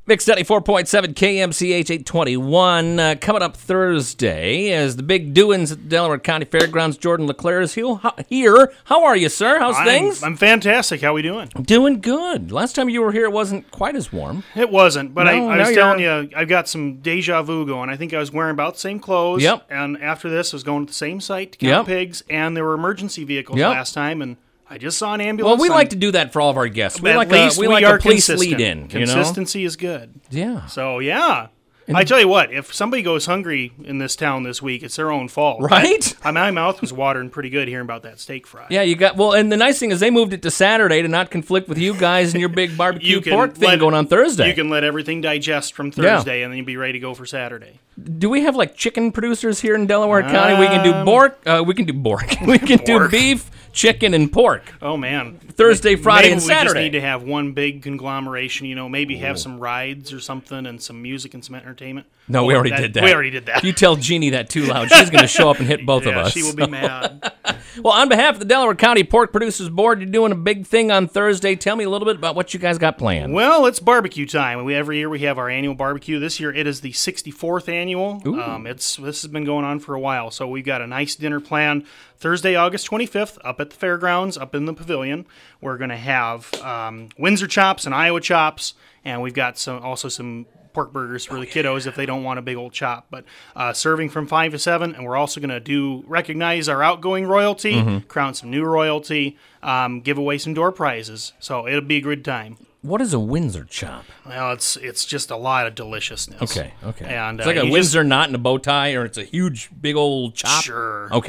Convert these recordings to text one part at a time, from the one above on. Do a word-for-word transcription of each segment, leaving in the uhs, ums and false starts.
Mix ninety-four point seven K M C H eight twenty-one. Uh, coming up Thursday as the big doings at the Delaware County Fairgrounds. Jordan LeClaire is here. How are you, sir? How's I'm, things? I'm fantastic. How are we doing? Doing good. Last time you were here, it wasn't quite as warm. It wasn't, but No, I, I now was telling you're- you, I've got some deja vu going. I think I was wearing about the same clothes. Yep. And after this, I was going to the same site to count Yep. pigs, and there were emergency vehicles Yep. last time, and I just saw an ambulance. Well, we and like to do that for all of our guests. We at like least a, we we like are a police consistent. lead-in. You know? Consistency is good. Yeah. So, yeah. I tell you what, if somebody goes hungry in this town this week, it's their own fault. Right? I, my mouth was watering pretty good hearing about that steak fry. Yeah, you got well, and the nice thing is they moved it to Saturday to not conflict with you guys and your big barbecue You can pork thing let- going on Thursday. You can let everything digest from Thursday, and then you'll be ready to go for Saturday. Do we have like chicken producers here in Delaware County? We can do Um, bork. Uh, we can do bork. we can do Bork. beef, chicken, and pork. Oh, man. Thursday, Friday, maybe and we just Saturday. need to have one big conglomeration, you know, maybe have some rides or something and some music and some entertainment. No, we Oh, already did that. We already did that. If you tell Jeannie that too loud, she's going to show up and hit both of yeah, us. she will be mad. Well, on behalf of the Delaware County Pork Producers Board, you're doing a big thing on Thursday. Tell me a little bit about what you guys got planned. Well, it's barbecue time. We every year we have our annual barbecue. This year it is the sixty-fourth annual. Um, it's this has been going on for a while, so we've got a nice dinner planned Thursday, August twenty-fifth, up at the fairgrounds, up in the pavilion. We're going to have um, Windsor chops and Iowa chops, and we've got some also some pork burgers for the kiddos if they don't want a big old chop. But uh, serving from five to seven, and we're also going to do recognize our outgoing royalty, crown some new royalty, um, give away some door prizes. So it'll be a good time. What is a Windsor chop? Well, it's it's just a lot of deliciousness. Okay, okay. And It's like uh, a you Windsor knot and a bow tie, or it's a huge, big old chop? Just, sure. Okay.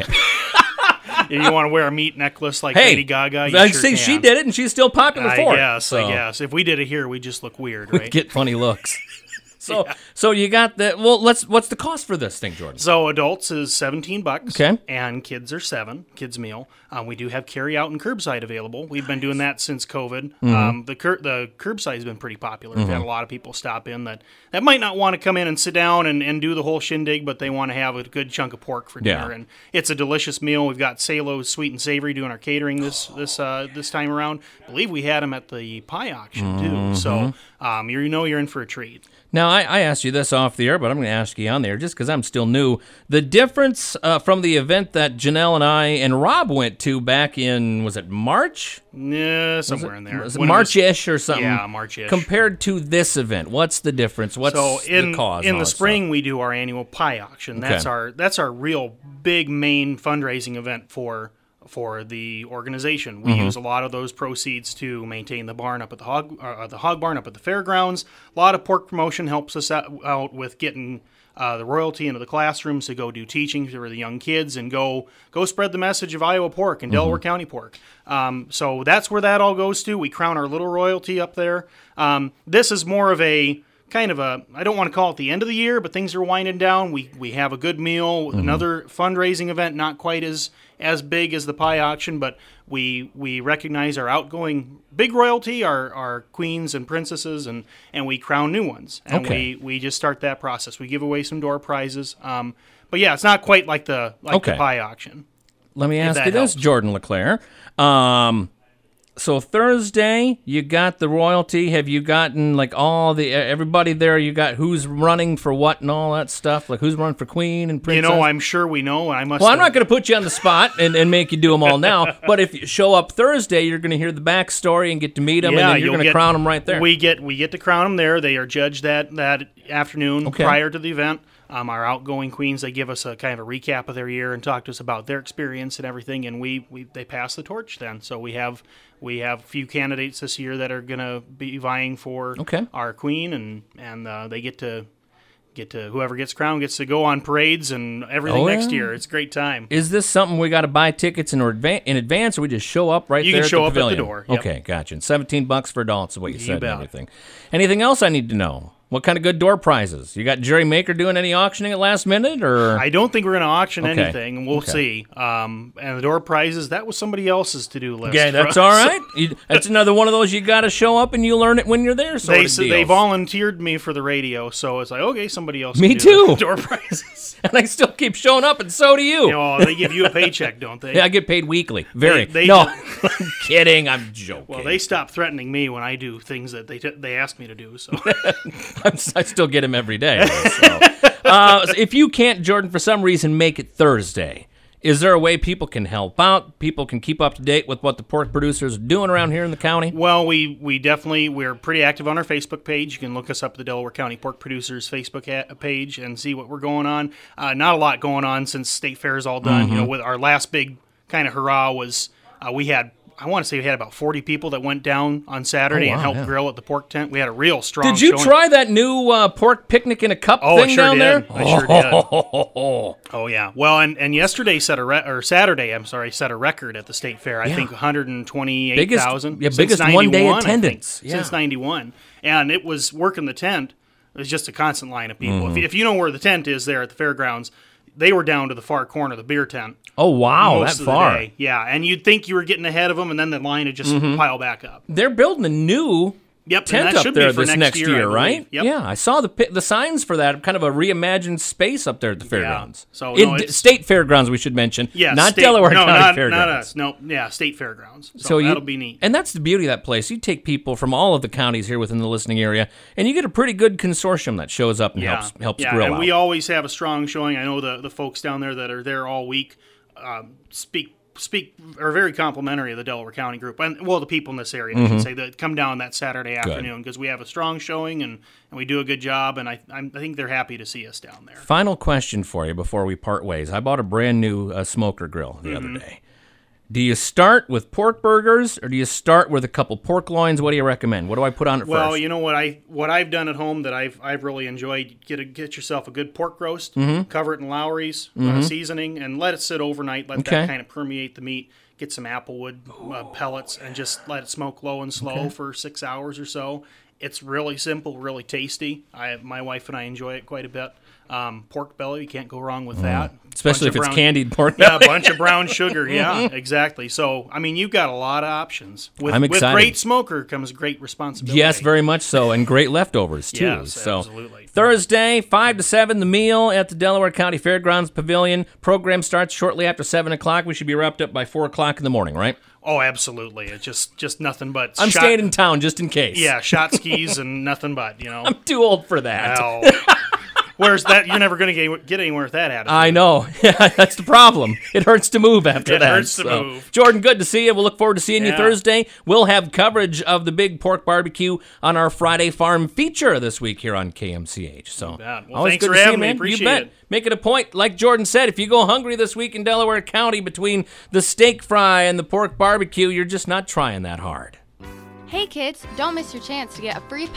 If you want to wear a meat necklace like Hey, Lady Gaga, you I sure see can. she did it, and she's still popular I for it. guess. So I guess. If we did it here, we just look weird, we right? get funny looks. So, so you got the well. Let's. What's the cost for this thing, Jordan? So adults is seventeen bucks. Okay. And kids are seven. Kids meal. Um, we do have carry out and curbside available. We've been doing that since COVID. Mm-hmm. Um, the cur- the curbside has been pretty popular. We've had a lot of people stop in that, that might not want to come in and sit down and, and do the whole shindig, but they want to have a good chunk of pork for dinner. Yeah. And it's a delicious meal. We've got Salo's Sweet and Savory doing our catering this this uh, this time around. I believe we had them at the pie auction too. Mm-hmm. So um, you know you're in for a treat. Now, I, I asked you this off the air, but I'm going to ask you on there just because I'm still new. The difference uh, from the event that Janelle and I and Rob went to back in, was it March? Yeah, somewhere in there. Was it One of us- March-ish or something? Yeah, March-ish. Compared to this event, what's the difference? What's So in the cause? in and all the that spring we do our annual pie auction. That's Okay. our that's our real big main fundraising event for for the organization. We Mm-hmm. use a lot of those proceeds to maintain the barn up at the hog uh, the hog barn up at the fairgrounds. A lot of pork promotion helps us out, out with getting uh, the royalty into the classrooms to go do teaching for the young kids and go go spread the message of Iowa pork and Delaware County pork. Um, so that's where that all goes to. We crown our little royalty up there. Um, this is more of a kind of a, I don't want to call it the end of the year, but things are winding down. We we have a good meal, another fundraising event, not quite as as big as the pie auction, but we we recognize our outgoing big royalty, our our queens and princesses, and and we crown new ones. And Okay. we we just start that process. We give away some door prizes. Um, but yeah, it's not quite like the like Okay. the pie auction. Let me ask that you this, helps. Jordan LeClaire. Um, so Thursday, you got the royalty. Have you gotten like all the everybody there? You got who's running for what and all that stuff? Like who's running for queen and You princess? know, I'm sure we know. I must. well, I'm have- not going to put you on the spot and, and make you do them all now. But if you show up Thursday, you're going to hear the backstory and get to meet them, and then you're you'll going to get- crown them right there. We get we get to crown them there. They are judged that that afternoon Okay. prior to the event. Um, our outgoing queens, they give us a kind of a recap of their year and talk to us about their experience and everything, and we, we they pass the torch then. So we have we have a few candidates this year that are going to be vying for Okay. our queen, and and uh, they get to get to whoever gets crowned gets to go on parades and everything Oh, next yeah. year. It's a great time. Is this something we got to buy tickets in, adva- in advance, or we just show up right You there can at show the up at the pavilion? door, yep. Okay, gotcha. And seventeen bucks for adults is what you, said and bet. everything. Anything else I need to know? What kind of good door prizes? You got Jerry Maker doing any auctioning at last minute, or I don't think we're going to auction Okay. anything, and we'll Okay. see. Um, and the door prizes, that was somebody else's to-do list. yeah, for that's us. all right. You, that's another one of those you got to show up and you learn it when you're there. Sort They of s- they deals. volunteered me for the radio, so it's like, okay, somebody else. Me can do the too. Door prizes. and I still keep showing up, and so do you. You know, they give you a paycheck, don't they? Yeah, I get paid weekly. Very. They- they no, I'm kidding. I'm joking. Well, they stop threatening me when I do things that they t- they ask me to do. So I'm, I still get him every day. So. uh, so if you can't, Jordan, for some reason, make it Thursday, is there a way people can help out? People can keep up to date with what the pork producers are doing around here in the county? Well, we, we definitely, we're pretty active on our Facebook page. You can look us up at the Delaware County Pork Producers Facebook a- page and see what we're going on. Uh, not a lot going on since State Fair is all done. Mm-hmm. You know, with our last big kind of hurrah was uh, we had, I want to say we had about forty people that went down on Saturday Oh, wow, and helped yeah. grill at the pork tent. We had a real strong Did you showing. try that new uh, pork picnic in a cup Oh, I thing sure down did. there? I sure did. Oh, Oh yeah. Well, and, and yesterday set a re- or Saturday, I'm sorry, set a record at the state fair. I Yeah. think one hundred twenty-eight Biggest- thousand. yeah, biggest one-day attendance. Since Yeah. ninety-one, and it was working the tent. It was just a constant line of people. Mm-hmm. If, you, if you know where the tent is there at the fairgrounds, they were down to the far corner of the beer tent. oh wow, most that of the far. day. Yeah, and you'd think you were getting ahead of them, and then the line would just Mm-hmm. pile back up. They're building a new Yep, and tent that up should there be for this next year, year, I believe. right? Yep. Yeah, I saw the pi- the signs for that. Kind of a reimagined space up there at the fairgrounds. So, In no, d- it's- state fairgrounds, we should mention. Yeah, not state- Delaware no, County not, Fairgrounds. Not us. No, yeah, state fairgrounds. So, So you, that'll be neat. And that's the beauty of that place. You take people from all of the counties here within the listening area, and you get a pretty good consortium that shows up and helps helps yeah, grill and out. we always have a strong showing. I know the the folks down there that are there all week um, speak speak are very complimentary of the Delaware County group, and well, the people in this area, I should say, that come down that Saturday afternoon because we have a strong showing and, and we do a good job, and I I'm, I think they're happy to see us down there. Final question for you before we part ways. I bought a brand new uh, smoker grill the Mm-hmm. other day. Do you start with pork burgers or do you start with a couple pork loins? What do you recommend? What do I put on it Well, first? you know what I what I've done at home that I've I've really enjoyed. Get a, get yourself a good pork roast, Mm-hmm. cover it in Lowry's uh, seasoning, and let it sit overnight. Let Okay. that kind of permeate the meat. Get some applewood uh, pellets and just let it smoke low and slow Okay. for six hours or so. It's really simple, really tasty. I my wife and I enjoy it quite a bit. Um, pork belly, you can't go wrong with that. Mm. Especially Bunch if of it's brown- candied pork Yeah, belly. a bunch of brown sugar. Yeah, exactly. So, I mean, you've got a lot of options. With, I'm with excited. great smoker comes great responsibility. Yes, very much so, and great leftovers too. Yes, so absolutely. Thursday, five to seven, the meal at the Delaware County Fairgrounds Pavilion. Program starts shortly after seven o'clock. We should be wrapped up by four o'clock in the morning, right? Oh, absolutely. It's just just nothing but I'm shot, staying in town just in case. Yeah, shot skis and nothing but, you know. I'm too old for that. Well, where's that? You're never going to get anywhere with that attitude. I know. Yeah, that's the problem. It hurts to move after It that. hurts to so. move. Jordan, good to see you. We'll look forward to seeing you Yeah. Thursday. We'll have coverage of the big pork barbecue on our Friday Farm feature this week here on K M C H. So, bet. Well, always thanks good for to see you, having me. man. Appreciate you bet. it. Make it a point. Like Jordan said, if you go hungry this week in Delaware County between the steak fry and the pork barbecue, you're just not trying that hard. Hey kids, don't miss your chance to get a free